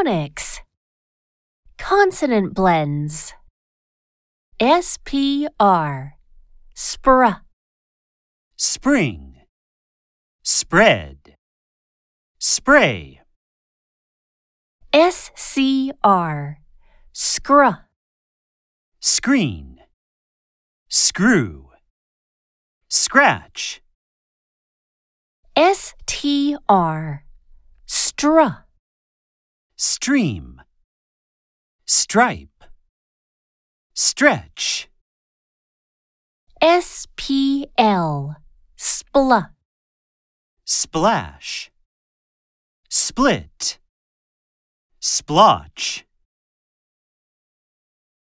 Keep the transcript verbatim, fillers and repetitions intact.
Phonics. Consonant blends. S P R. Spr. Spring. Spread. Spray. S C R. Scr. Screen. Screw. Scratch. S T R. Str. Stream. Stripe. Stretch. S P L. Spl. Splash. Split. Splotch.